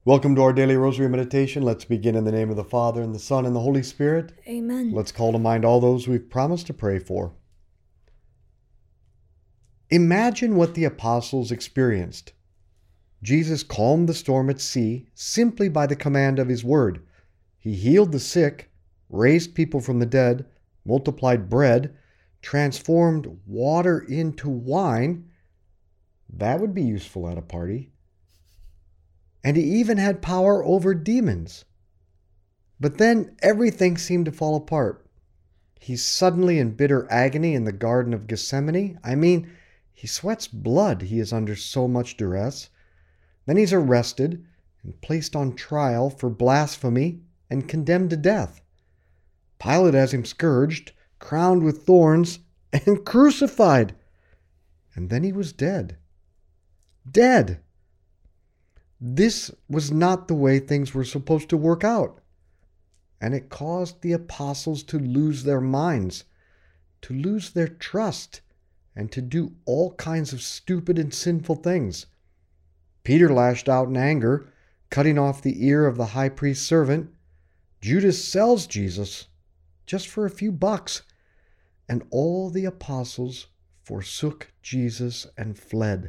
Welcome to our daily rosary meditation. Let's begin in the name of the Father, and the Son, and the Holy Spirit. Amen. Let's call to mind all those we've promised to pray for. Imagine what the apostles experienced. Jesus calmed the storm at sea simply by the command of his word. He healed the sick, raised people from the dead, multiplied bread, transformed water into wine. That would be useful at a party. And he even had power over demons. But then everything seemed to fall apart. He's suddenly in bitter agony in the Garden of Gethsemane. He sweats blood. He is under so much duress. Then he's arrested and placed on trial for blasphemy and condemned to death. Pilate has him scourged, crowned with thorns, and crucified. And then he was dead. Dead! This was not the way things were supposed to work out. And it caused the apostles to lose their minds, to lose their trust, and to do all kinds of stupid and sinful things. Peter lashed out in anger, cutting off the ear of the high priest's servant. Judas sells Jesus just for a few bucks. And all the apostles forsook Jesus and fled.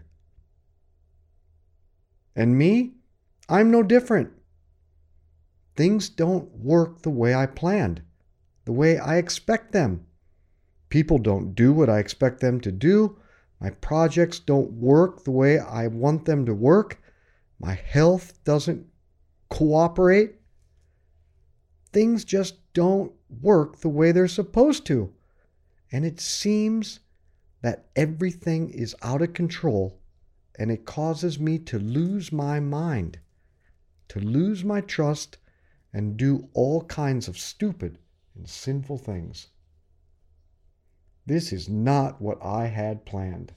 And me? I'm no different. Things don't work the way I planned, the way I expect them. People don't do what I expect them to do. My projects don't work the way I want them to work. My health doesn't cooperate. Things just don't work the way they're supposed to. And it seems that everything is out of control. And it causes me to lose my mind, to lose my trust, and do all kinds of stupid and sinful things. This is not what I had planned.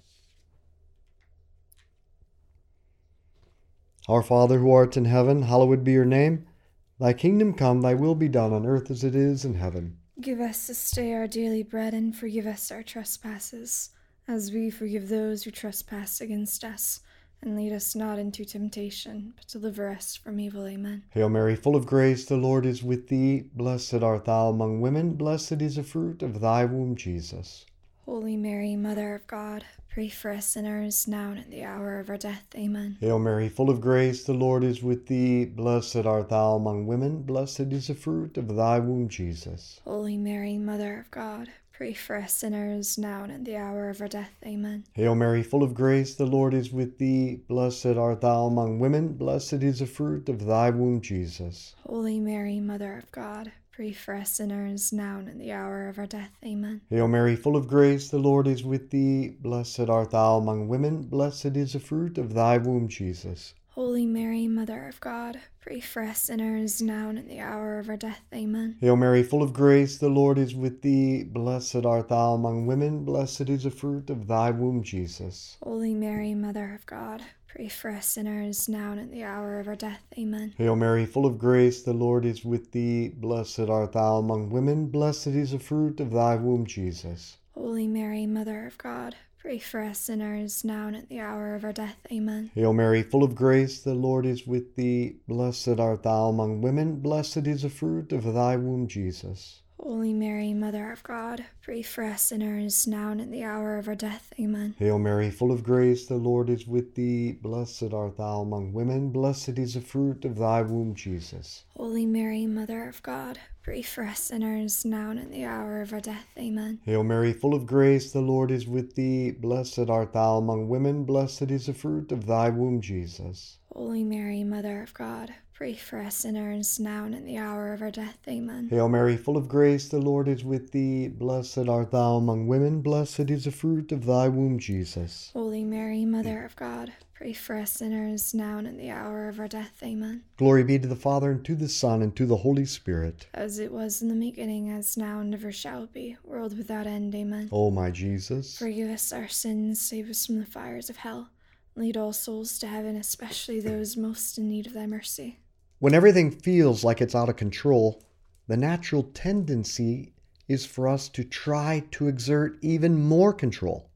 Our Father who art in heaven, hallowed be your name. Thy kingdom come, thy will be done on earth as it is in heaven. Give us this day our daily bread, and forgive us our trespasses, as we forgive those who trespass against us. And lead us not into temptation, but deliver us from evil. Amen. Hail Mary, full of grace, the Lord is with thee. Blessed art thou among women. Blessed is the fruit of thy womb, Jesus. Holy Mary, Mother of God, pray for us sinners, now and at the hour of our death. Amen. Hail Mary, full of grace, the Lord is with thee. Blessed art thou among women. Blessed is the fruit of thy womb, Jesus. Holy Mary, Mother of God, pray for us sinners, now and at the hour of our death. Amen. Hail Mary, full of grace, the Lord is with thee. Blessed art thou among women. Blessed is the fruit of thy womb, Jesus. Holy Mary, Mother of God, pray for us sinners, now and at the hour of our death. Amen. Hail Mary, full of grace, the Lord is with thee. Blessed art thou among women. Blessed is the fruit of thy womb, Jesus. Holy Mary, Mother of God, pray for us sinners, now and at the hour of our death. Amen. Hail Mary, full of grace, the Lord is with thee. Blessed art thou among women. Blessed is the fruit of thy womb, Jesus. Holy Mary, Mother of God, pray for us sinners, now and at the hour of our death. Amen. Hail Mary, full of grace, the Lord is with thee. Blessed art thou among women. Blessed is the fruit of thy womb, Jesus. Holy Mary, Mother of God, pray for us sinners, now and at the hour of our death. Amen. Hail Mary, full of grace, the Lord is with thee. Blessed art thou among women. Blessed is the fruit of thy womb, Jesus. Holy Mary, Mother of God, pray for us sinners, now and at the hour of our death. Amen. Hail Mary, full of grace, the Lord is with thee. Blessed art thou among women. Blessed is the fruit of thy womb, Jesus. Holy Mary, Mother of God, pray for us sinners, now and at the hour of our death. Amen. Hail Mary, full of grace, the Lord is with thee. Blessed art thou among women. Blessed is the fruit of thy womb, Jesus. Holy Mary, Mother of God, pray for us sinners, now and at the hour of our death. Amen. Hail Mary, full of grace, the Lord is with thee. Blessed art thou among women. Blessed is the fruit of thy womb, Jesus. Holy Mary, Mother of God, pray for us sinners, now and at the hour of our death. Amen. Glory be to the Father, and to the Son, and to the Holy Spirit. As it was in the beginning, as now, and ever shall be, world without end. Amen. O my Jesus, forgive us our sins, save us from the fires of hell. Lead all souls to heaven, especially those most in need of thy mercy. When everything feels like it's out of control, the natural tendency is for us to try to exert even more control.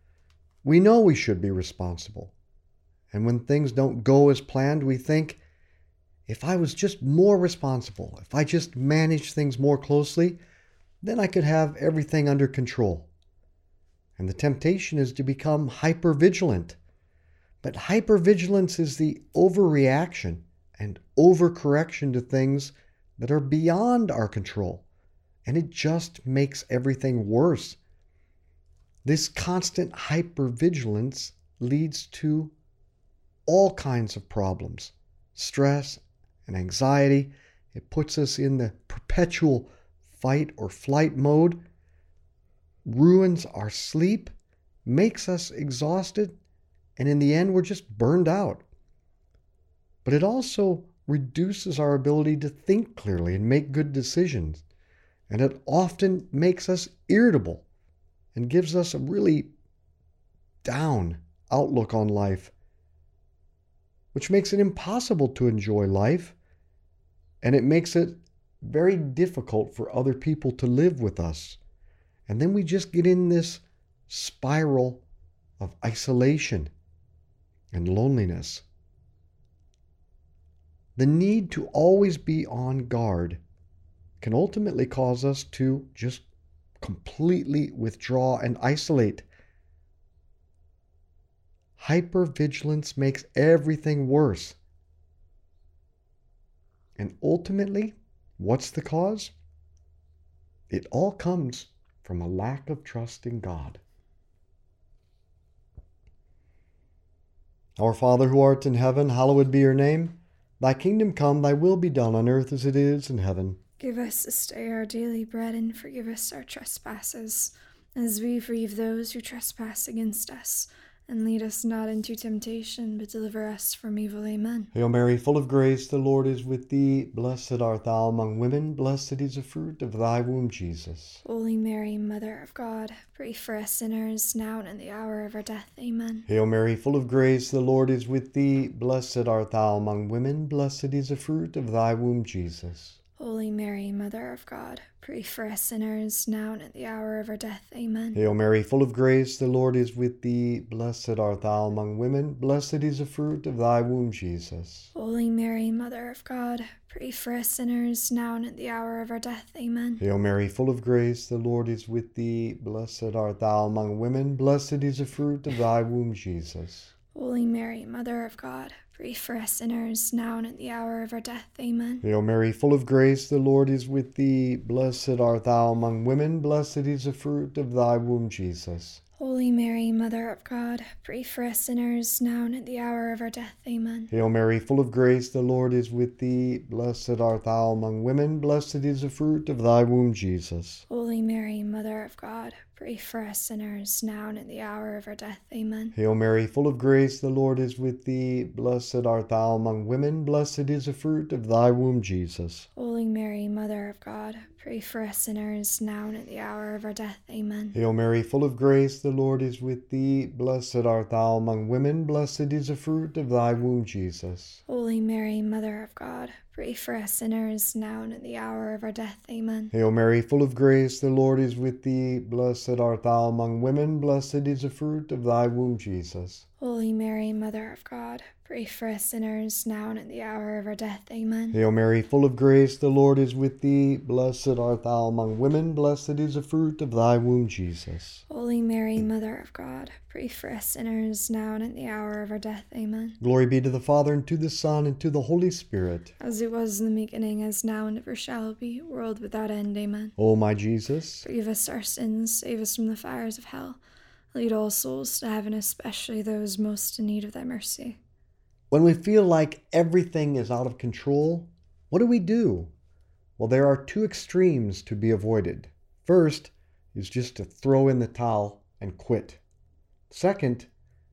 We know we should be responsible. And when things don't go as planned, we think, if I was just more responsible, if I just managed things more closely, then I could have everything under control. And the temptation is to become hypervigilant. But hypervigilance is the overreaction and overcorrection to things that are beyond our control. And it just makes everything worse. This constant hypervigilance leads to all kinds of problems. Stress and anxiety. It puts us in the perpetual fight or flight mode, ruins our sleep, makes us exhausted, and in the end, we're just burned out. But it also reduces our ability to think clearly and make good decisions. And it often makes us irritable and gives us a really down outlook on life, which makes it impossible to enjoy life. And it makes it very difficult for other people to live with us. And then we just get in this spiral of isolation and loneliness. The need to always be on guard can ultimately cause us to just completely withdraw and isolate. Hypervigilance makes everything worse. And ultimately, what's the cause? It all comes from a lack of trust in God. Our Father who art in heaven, hallowed be your name. Thy kingdom come, thy will be done on earth as it is in heaven. Give us this day our daily bread, and forgive us our trespasses, as we forgive those who trespass against us. And lead us not into temptation, but deliver us from evil. Amen. Hail Mary, full of grace, the Lord is with thee. Blessed art thou among women, blessed is the fruit of thy womb, Jesus. Holy Mary, Mother of God, pray for us sinners, now and in the hour of our death. Amen. Hail Mary, full of grace, the Lord is with thee. Blessed art thou among women, blessed is the fruit of thy womb, Jesus. Holy Mary, Mother of God, pray for us sinners, now and at the hour of our death. Amen. Hail Mary, full of grace, the Lord is with thee. Blessed art thou among women, blessed is the fruit of thy womb, Jesus. Holy Mary, Mother of God, pray for us sinners, now and at the hour of our death. Amen. Hail Mary, full of grace, the Lord is with thee. Blessed art thou among women, blessed is the fruit of thy womb, Jesus. Holy Mary, Mother of God, pray for us sinners, now and at the hour of our death. Amen. Hail Mary, full of grace, the Lord is with thee. Blessed art thou among women, blessed is the fruit of thy womb, Jesus. Holy Mary, Mother of God, pray for us sinners, now and at the hour of our death. Amen. Hail Mary, full of grace, the Lord is with thee. Blessed art thou among women, blessed is the fruit of thy womb, Jesus. Holy Mary, Mother of God, pray for us sinners, now and at the hour of our death. Amen. Hail Mary, full of grace, the Lord is with thee. Blessed art thou among women, blessed is the fruit of thy womb, Jesus. Holy Mary, Mother of God, pray for us sinners, now and at the hour of our death. Amen. Hail Mary, full of grace, the Lord is with thee. Blessed art thou among women, blessed is the fruit of thy womb, Jesus. Holy Mary, Mother of God, pray for us sinners, now and at the hour of our death. Amen. Hail Mary, full of grace, the Lord is with thee. Blessed art thou among women, blessed is the fruit of thy womb, Jesus. Holy Mary, Mother of God, pray for us sinners, now and at the hour of our death. Amen. Hail Mary, full of grace, the Lord is with thee. Blessed art thou among women, blessed is the fruit of thy womb, Jesus. Holy Mary, Mother of God, pray for us sinners, now and at the hour of our death. Amen. Glory be to the Father, and to the Son, and to the Holy Spirit. As it was in the beginning, as now, and ever shall be, world without end. Amen. O my Jesus, forgive us our sins, save us from the fires of hell. Lead all souls to heaven, especially those most in need of thy mercy. when we feel like everything is out of control, what do? Well, there are two extremes to be avoided. First is just to throw in the towel and quit. Second,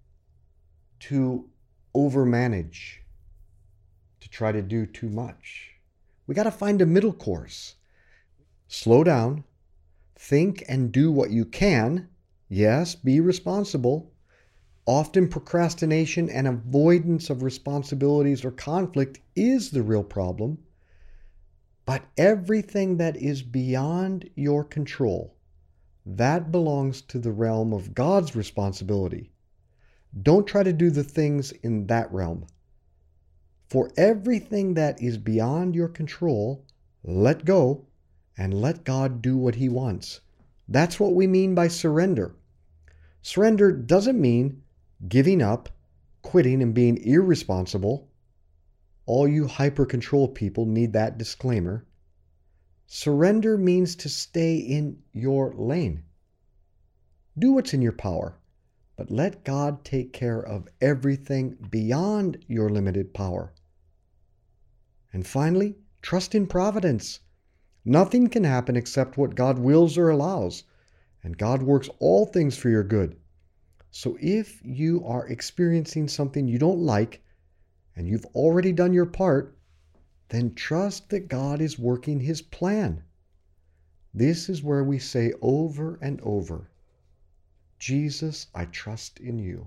to overmanage, to try to do too much. We got to find a middle course. Slow down, think and do what you can. Yes, be responsible. Often procrastination and avoidance of responsibilities or conflict is the real problem. But everything that is beyond your control, that belongs to the realm of God's responsibility. Don't try to do the things in that realm. For everything that is beyond your control, let go and let God do what He wants. That's what we mean by surrender. Surrender doesn't mean giving up, quitting, and being irresponsible. All you hyper-control people need that disclaimer. Surrender means to stay in your lane. Do what's in your power, but let God take care of everything beyond your limited power. And finally, trust in providence. Nothing can happen except what God wills or allows, and God works all things for your good. So if you are experiencing something you don't like, and you've already done your part, then trust that God is working His plan. This is where we say over and over, Jesus, I trust in you.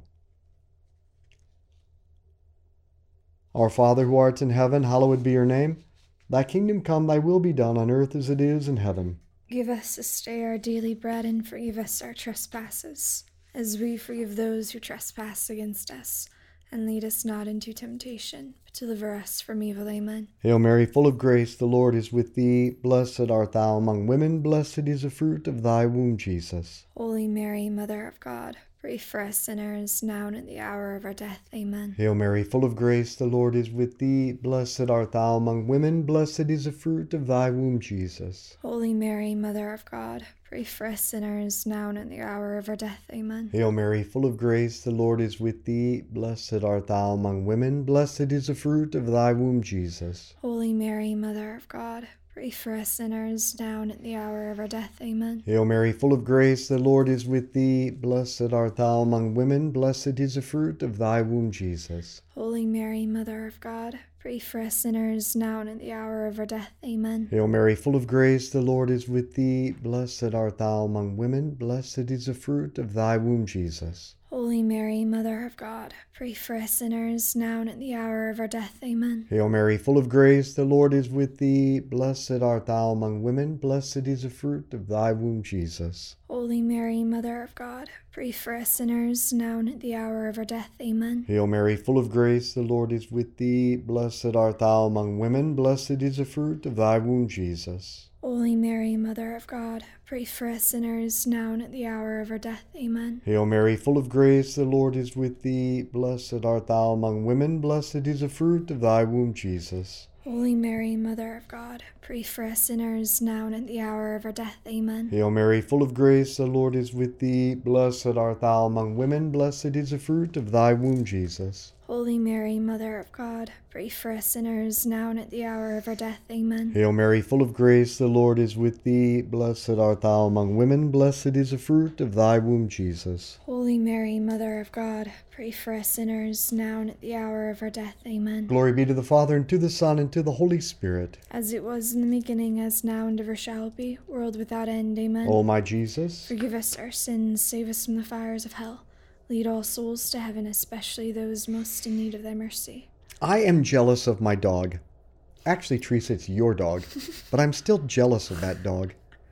Our Father who art in heaven, hallowed be your name. Thy kingdom come, thy will be done on earth as it is in heaven. Give us this day our daily bread, and forgive us our trespasses, as we forgive those who trespass against us. And lead us not into temptation, but deliver us from evil. Amen. Hail Mary, full of grace, the Lord is with thee. Blessed art thou among women, blessed is the fruit of thy womb, Jesus. Holy Mary, Mother of God, pray for us sinners, now and at the hour of our death. Amen. Hail Mary, full of grace, the Lord is with thee. Blessed art thou among women, blessed is the fruit of thy womb, Jesus. Holy Mary, Mother of God, pray for us sinners, now and at the hour of our death. Amen. Hail Mary, full of grace, the Lord is with thee. Blessed art thou among women, blessed is the fruit of thy womb, Jesus. Holy Mary, Mother of God, pray for us sinners, now and at the hour of our death. Amen. Hail Mary, full of grace, the Lord is with thee. Blessed art thou among women, blessed is the fruit of thy womb, Jesus. Holy Mary, Mother of God, pray for us sinners, now and at the hour of our death. Amen. Hail Mary, full of grace, the Lord is with thee. Blessed art thou among women, blessed is the fruit of thy womb, Jesus. Holy Mary, Mother of God, pray for us sinners, now and at the hour of our death. Amen. Hail Mary, full of grace, the Lord is with thee. Blessed art thou among women, blessed is the fruit of thy womb, Jesus. Holy Mary, Mother of God, pray for us sinners, now and at the hour of our death. Amen. Hail Mary, full of grace, the Lord is with thee. Blessed art thou among women, blessed is the fruit of thy womb, Jesus. Holy Mary, Mother of God, pray for us sinners, now and at the hour of our death. Amen. Hail Mary, full of grace, the Lord is with thee. Blessed art thou among women, blessed is the fruit of thy womb, Jesus. Holy Mary, Mother of God, pray for us sinners, now and at the hour of our death. Amen. Hail Mary, full of grace, the Lord is with thee. Blessed art thou among women, blessed is the fruit of thy womb, Jesus. Holy Mary, Mother of God, pray for us sinners, now and at the hour of our death. Amen. Hail Mary, full of grace, the Lord is with thee. Blessed art thou among women, blessed is the fruit of thy womb, Jesus. Holy Mary, Mother of God, pray for us sinners, now and at the hour of our death. Amen. Glory be to the Father, and to the Son, and to the Holy Spirit. As it was in the beginning, as now, and ever shall be, world without end. Amen. O my Jesus, forgive us our sins, save us from the fires of hell. Lead all souls to heaven, especially those most in need of thy mercy. I am jealous of my dog. Actually, Teresa, it's your dog, but I'm still jealous of that dog.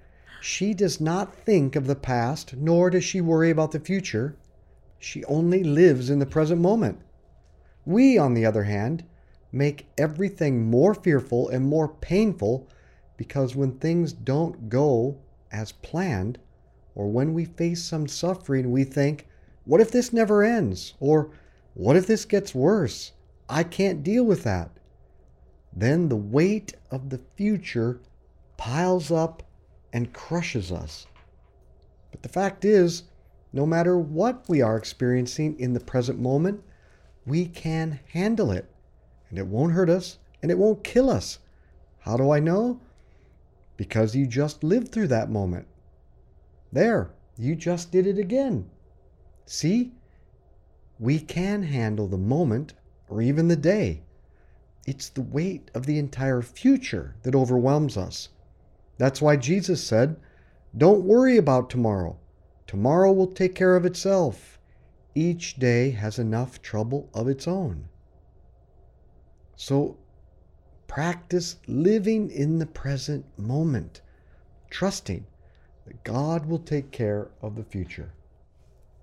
She does not think of the past, nor does she worry about the future. She only lives in the present moment. We, on the other hand, make everything more fearful and more painful because when things don't go as planned, or when we face some suffering, we think, what if this never ends? Or what if this gets worse? I can't deal with that. Then the weight of the future piles up and crushes us. But the fact is, no matter what we are experiencing in the present moment, we can handle it. And it won't hurt us, and it won't kill us. How do I know? Because you just lived through that moment. There, you just did it again. See? We can handle the moment or even the day. It's the weight of the entire future that overwhelms us. That's why Jesus said, don't worry about tomorrow. Tomorrow will take care of itself. Each day has enough trouble of its own. So practice living in the present moment, trusting that God will take care of the future.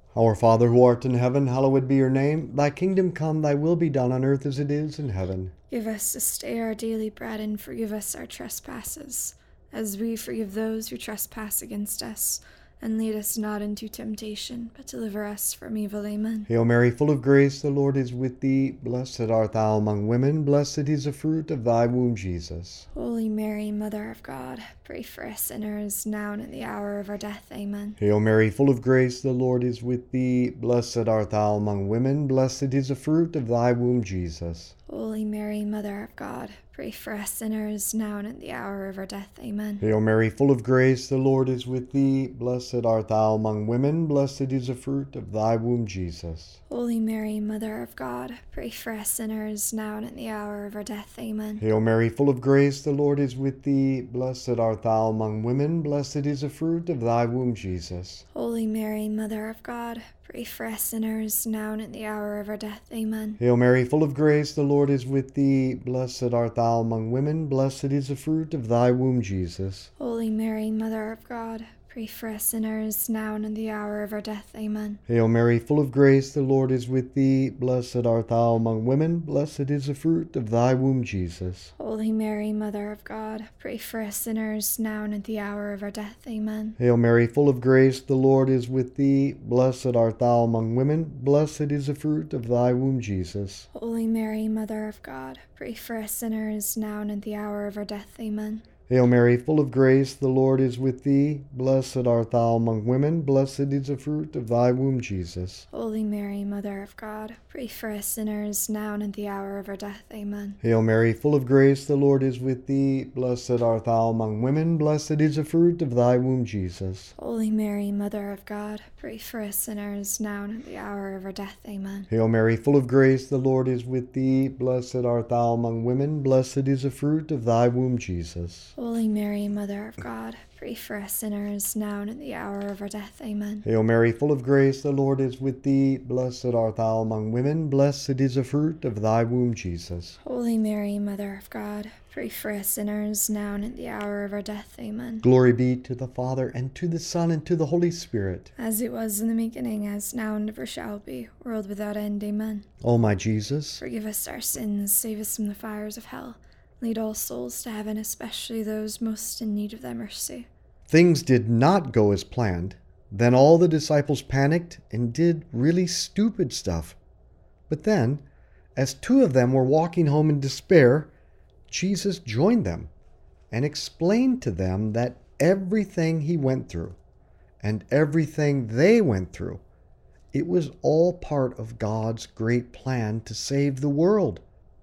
Our Father who art in heaven, hallowed be your name. Thy kingdom come, thy will be done on earth as it is in heaven. Give us this day our daily bread, and forgive us our trespasses, as we forgive those who trespass against us. And lead us not into temptation, but deliver us from evil. Amen. Hail Mary, full of grace, the Lord is with thee. Blessed art thou among women, blessed is the fruit of thy womb, Jesus. Holy Mary, Mother of God, pray for us sinners, now and at the hour of our death. Amen. Hail Mary, full of grace, the Lord is with thee. Blessed art thou among women, blessed is the fruit of thy womb, Jesus. Holy Mary, Mother of God, pray for us sinners, now and at the hour of our death. Amen. Hail Mary, full of grace, the Lord is with thee. Blessed art thou among women, blessed is the fruit of thy womb, Jesus. Holy Mary, Mother of God, pray for us sinners, now and at the hour of our death. Amen. Hail Mary, full of grace, the Lord is with thee. Blessed art thou among women, blessed is the fruit of thy womb, Jesus. Holy Mary, Mother of God, pray for us sinners, now and at the hour of our death. Amen. Hail Mary, full of grace, the Lord is with thee. Blessed art thou among women, blessed is the fruit of thy womb, Jesus. Holy Mary, Mother of God, pray for us sinners, now and at the hour of our death. Amen. Hail Mary, full of grace, the Lord is with thee. Blessed art thou among women, blessed is the fruit of thy womb, Jesus. Holy Mary, Mother of God, pray for us sinners, now and at the hour of our death. Amen. Hail Mary, full of grace, the Lord is with thee. Blessed art thou among women, blessed is the fruit of thy womb, Jesus. Holy Mary, Mother of God, pray for us sinners, now and at the hour of our death. Amen. Hail Mary, full of grace, the Lord is with thee. Blessed art thou among women, blessed is the fruit of thy womb, Jesus. Holy Mary, Mother of God, pray for us sinners, now and at the hour of our death. Amen. Hail Mary, full of grace, the Lord is with thee. Blessed art thou among women, blessed is the fruit of thy womb, Jesus. Holy Mary, Mother of God, pray for us sinners, now and at the hour of our death. Amen. Hail Mary, full of grace, the Lord is with thee. Blessed art thou among women, blessed is the fruit of thy womb, Jesus. Holy Mary, Mother of God, pray for us sinners, now and at the hour of our death. Amen. Hail Mary, full of grace, the Lord is with thee. Blessed art thou among women, blessed is the fruit of thy womb, Jesus. Holy Mary, Mother of God, pray for us sinners, now and at the hour of our death. Amen. Glory be to the Father, and to the Son, and to the Holy Spirit. As it was in the beginning, as now and ever shall be, world without end. Amen. O my Jesus, Forgive us our sins, save us from the fires of hell. Lead all souls to heaven, especially those most in need of thy mercy. things did not go as planned. Then all the disciples panicked and did really stupid stuff. But then, as two of them were walking home in despair, Jesus joined them and explained to them that everything he went through and everything they went through, it was all part of God's great plan to save the world.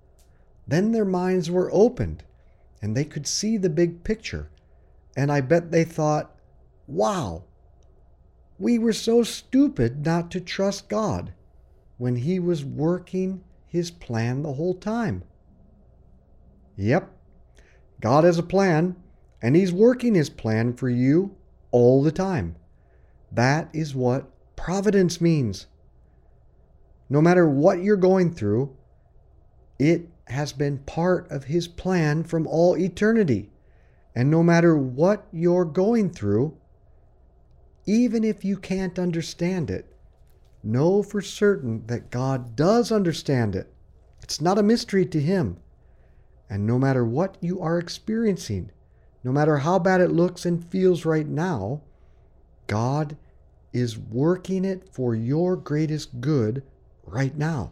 Then their minds were opened and they could see the big picture. And I bet they thought, wow, we were so stupid not to trust God when he was working his plan the whole time. Yep, God has a plan, and he's working his plan for you all the time. That is what providence means. No matter what you're going through, it has been part of his plan from all eternity. And no matter what you're going through, even if you can't understand it, know for certain that God does understand it. It's not a mystery to him. And no matter what you are experiencing, no matter how bad it looks and feels right now, God is working it for your greatest good right now.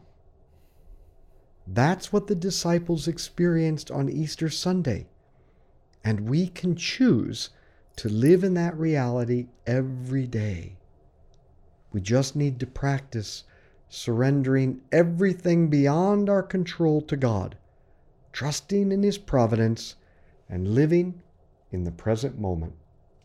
That's what the disciples experienced on Easter Sunday. And we can choose to live in that reality every day. We just need to practice surrendering everything beyond our control to God, trusting in his providence, and living in the present moment.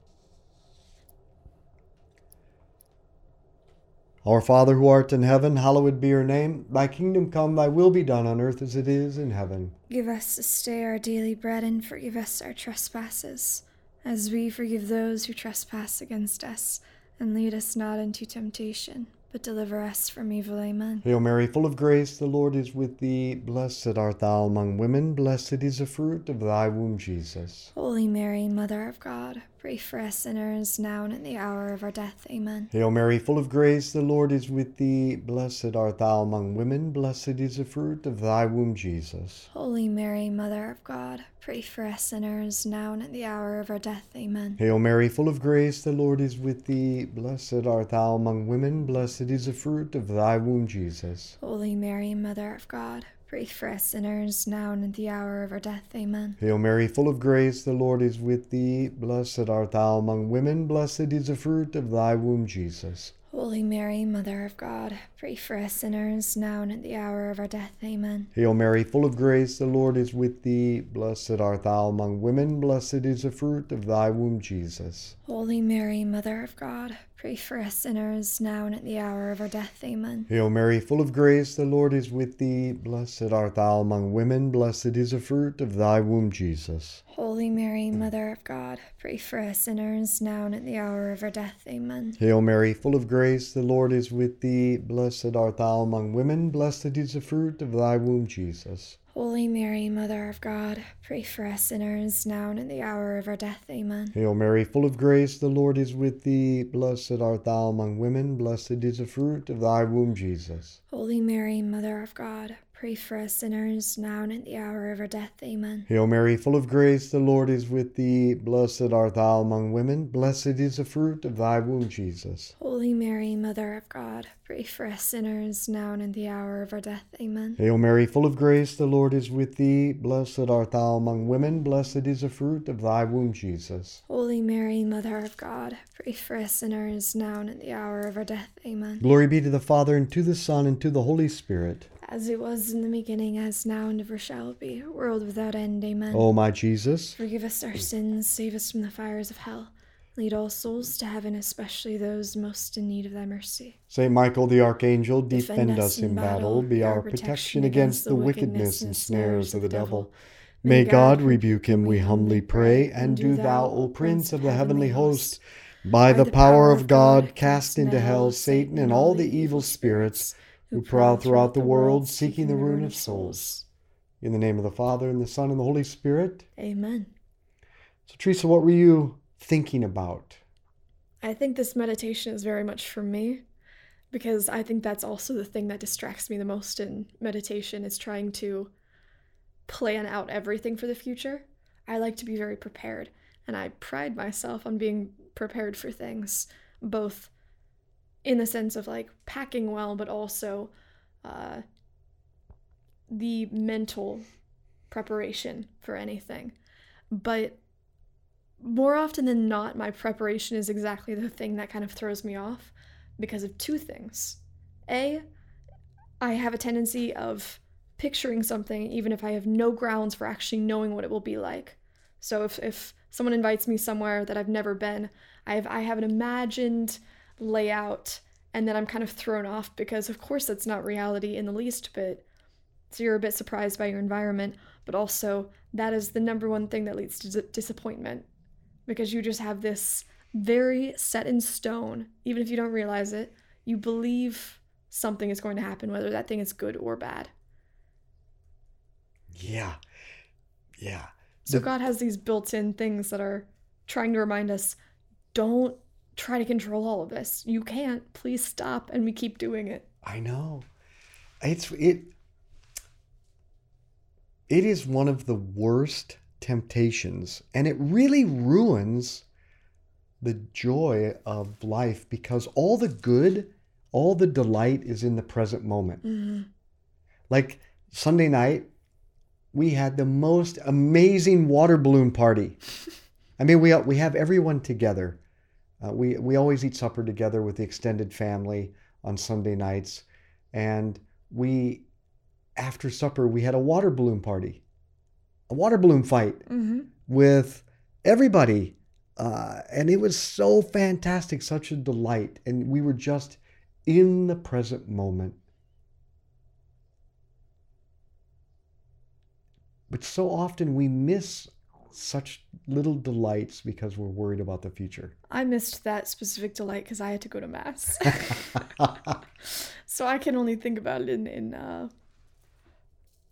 Our Father who art in heaven, hallowed be your name. Thy kingdom come, thy will be done on earth as it is in heaven. Give us this day our daily bread, and forgive us our trespasses, as we forgive those who trespass against us. And lead us not into temptation, but deliver us from evil. Amen. Hail Mary, full of grace, the Lord is with thee. Blessed art thou among women, blessed is the fruit of thy womb, Jesus. Holy Mary, Mother of God, pray for us sinners, now and at the hour of our death. Amen. Hail Mary, full of grace, the Lord is with thee. Blessed art thou among women, blessed is the fruit of thy womb, Jesus. Holy Mary, Mother of God, pray for us sinners, now and at the hour of our death. Amen. Hail Mary, full of grace, the Lord is with thee. Blessed art thou among women, blessed is the fruit of thy womb, Jesus. Holy Mary, Mother of God, pray for us sinners, now and at the hour of our death. Amen. Hail Mary, full of grace, the Lord is with thee. Blessed art thou among women, blessed is the fruit of thy womb, Jesus. Holy Mary, Mother of God, pray for us sinners, now and at the hour of our death. Amen. Hail Mary, full of grace, the Lord is with thee. Blessed art thou among women, blessed is the fruit of thy womb, Jesus. Holy Mary, Mother of God, pray for us sinners, now and at the hour of our death. Amen. Hail Mary, full of grace, the Lord is with thee. Blessed art thou among women, blessed is the fruit of thy womb, Jesus. Holy Mary, Mother of God, pray for us sinners, now and at the hour of our death. Amen. Hail Mary, full of grace, the Lord is with thee. Blessed art thou among women, blessed is the fruit of thy womb, Jesus. Holy Mary, Mother of God, pray for us sinners, now and at the hour of our death. Amen. Hail Mary, full of grace, the Lord is with thee. Blessed art thou among women, blessed is the fruit of thy womb, Jesus. Holy Mary, Mother of God, pray for us sinners, now and at the hour of our death. Amen. Hail Mary, full of grace, the Lord is with thee. Blessed art thou among women, blessed is the fruit of thy womb, Jesus. Holy Mary, Mother of God, pray for us sinners, now and at the hour of our death. Amen. Hail Mary, full of grace, the Lord is with thee. Blessed art thou among women, blessed is the fruit of thy womb, Jesus. Holy Mary, Mother of God, pray for us sinners, now and at the hour of our death. Amen. Glory be to the Father, and to the Son, and to the Holy Spirit. As it was in the beginning, as now, and ever shall be, world without end. Amen. O my Jesus, forgive us our sins, save us from the fires of hell. Lead all souls to heaven, especially those most in need of thy mercy. Saint Michael the Archangel, defend us in battle, be our protection against the wickedness and snares of the devil. May God rebuke him, we humbly pray, and do thou, O Prince of the heavenly host, by the power of God, cast into hell Satan and all the evil spirits who prowl throughout the world, seeking the ruin of souls. In the name of the Father, and the Son, and the Holy Spirit. Amen. So, Teresa, what were you thinking about? I think this meditation is very much for me, because I think that's also the thing that distracts me the most in meditation, is trying to plan out everything for the future. I like to be very prepared, and I pride myself on being prepared for things, both in the sense of like packing well, but also the mental preparation for anything. But more often than not, my preparation is exactly the thing that kind of throws me off because of two things. A, I have a tendency of picturing something even if I have no grounds for actually knowing what it will be like. So if someone invites me somewhere that I've never been, I have an imagined layout, and then I'm kind of thrown off because of course that's not reality in the least bit. So you're a bit surprised by your environment, but also that is the number one thing that leads to disappointment, because you just have this very set in stone, even if you don't realize it, you believe something is going to happen, whether that thing is good or bad. Yeah. So God has these built-in things that are trying to remind us, don't try to control all of this. You can't. Please stop. And we keep doing it. I know. It is one of the worst temptations, and it really ruins the joy of life, because all the good, all the delight is in the present moment. Mm-hmm. Like Sunday night, we had the most amazing water balloon party. I mean, we have everyone together. We always eat supper together with the extended family on Sunday nights. And after supper, we had a water balloon party, a water balloon fight with everybody. And it was so fantastic, such a delight. And we were just in the present moment. But so often we miss such little delights because we're worried about the future. I missed that specific delight because I had to go to Mass. So I can only think about it in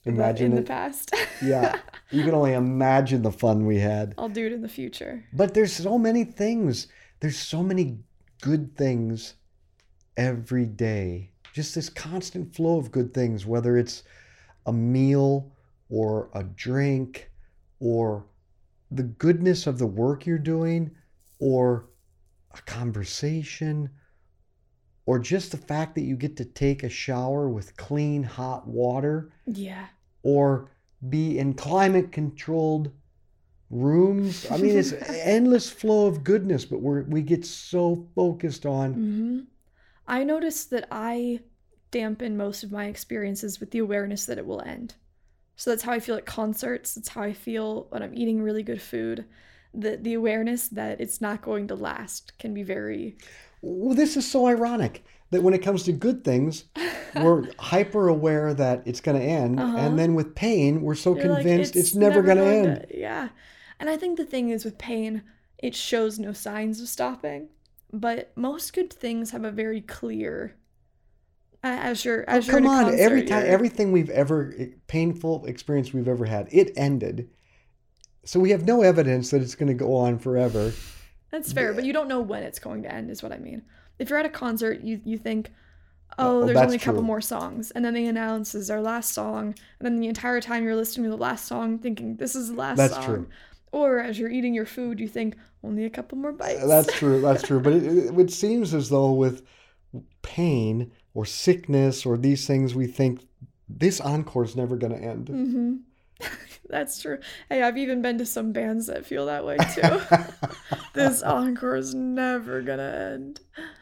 Imagine in the it. past. Yeah. You can only imagine the fun we had. I'll do it in the future. But there's so many things. There's so many good things every day. Just this constant flow of good things, whether it's a meal or a drink or the goodness of the work you're doing or a conversation or just the fact that you get to take a shower with clean hot water Yeah. or be in climate controlled rooms. I mean, it's endless flow of goodness, but we get so focused on. Mm-hmm. I noticed that I dampen most of my experiences with the awareness that it will end. So that's how I feel at concerts. That's how I feel when I'm eating really good food. The awareness that it's not going to last can be very... Well, this is so ironic that when it comes to good things, we're hyper aware that it's going to end. And then with pain, we're so You're convinced like, it's never going to end. Yeah. And I think the thing is with pain, it shows no signs of stopping. But most good things have a very clear... As you're in a concert, everything we've ever, painful experience we've ever had, it ended. So we have no evidence that it's going to go on forever. That's fair, but you don't know when it's going to end, is what I mean. If you're at a concert, you think, oh, there's only a couple more songs. And then they announce this is our last song. And then the entire time you're listening to the last song thinking, this is the last song. That's true. Or as you're eating your food, you think, only a couple more bites. That's true. But it seems as though with pain or sickness or these things, we think this encore is never going to end. Mm-hmm. That's true. Hey, I've even been to some bands that feel that way too. This encore is never going to end.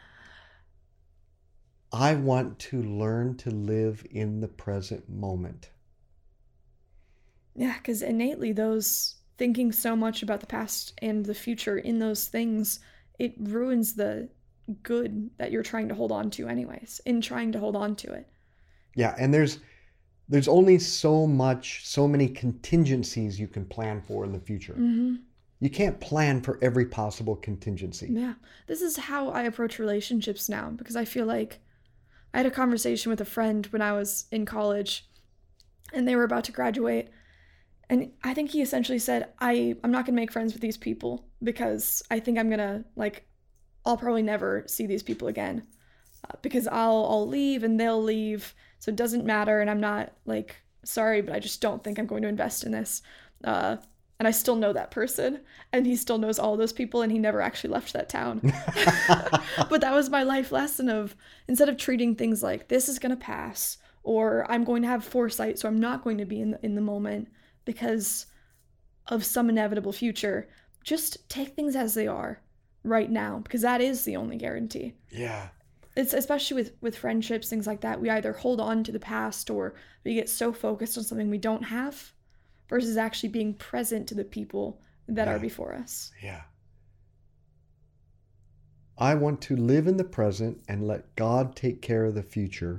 I want to learn to live in the present moment. Yeah, because innately those thinking so much about the past and the future in those things, it ruins the good that you're trying to hold on to anyways, in trying to hold on to it. Yeah, and there's only so many contingencies you can plan for in the future. Mm-hmm. You can't plan for every possible contingency. Yeah, this is how I approach relationships now, because I feel like I had a conversation with a friend when I was in college and they were about to graduate. And I think he essentially said, I'm not going to make friends with these people because I think I'm going to, I'll probably never see these people again because I'll leave and they'll leave. So it doesn't matter. And I'm not sorry, but I just don't think I'm going to invest in this. And I still know that person and he still knows all those people and he never actually left that town. But that was my life lesson of instead of treating things like this is going to pass or I'm going to have foresight. So I'm not going to be in the moment because of some inevitable future. Just take things as they are right now because that is the only guarantee. Yeah. It's especially with friendships, things like that. We either hold on to the past or we get so focused on something we don't have versus actually being present to the people that are before us. Yeah. I want to live in the present and let God take care of the future.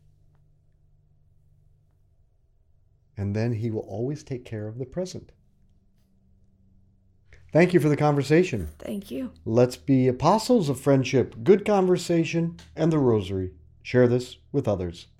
And then he will always take care of the present. Thank you for the conversation. Thank you. Let's be apostles of friendship, good conversation, and the rosary. Share this with others.